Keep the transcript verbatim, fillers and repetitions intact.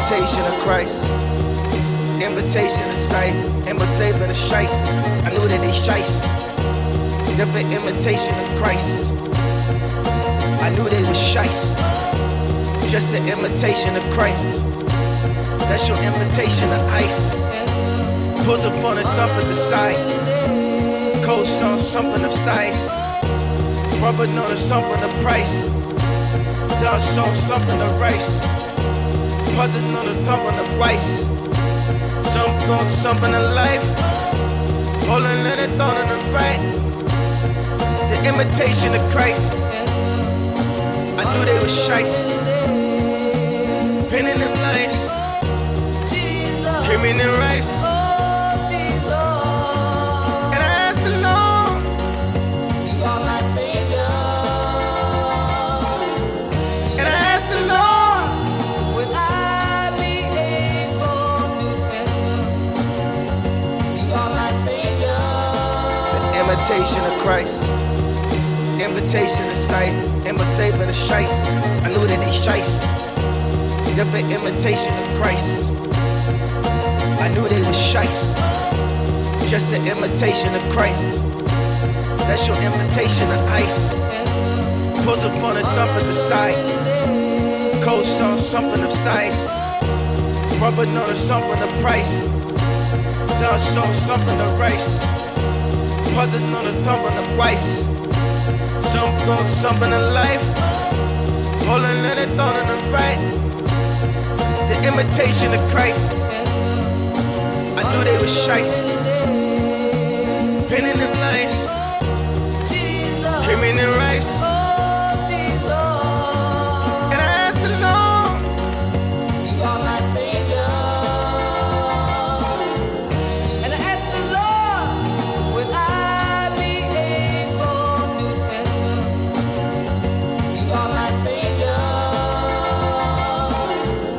imitation of Christ. Imitation of sight, imitation of shice. I knew that they shice. Different imitation of Christ. I knew they was shice. Just an imitation of Christ. That's your invitation of ice. Put upon a thump at the side. Cold song, something of size. Rubber on a something of price. Done song, something of rice. Puzzling on the thump on the rice. Jump on something of life. Holding in it, thought on the right. The imitation of Christ. I knew they was shice. Pinning them lights. Creaming and rice. And I asked the Lord, You are my Savior. and I asked the Lord, Will I be able to enter? You are my Savior. the imitation of Christ. Invitation of sight, imitation of shice. I knew that they shice. Different imitation of Christ. I knew they was shice. Just an imitation of Christ. That's your invitation of ice. Put upon a thump at the side. Cold song, something of size. Rubber on a something of price. Done song, something of rice. Puzzling on the thump on the rice. Jump on something of life. Holding in it, thought on the right. The imitation of Christ. I knew they was shice.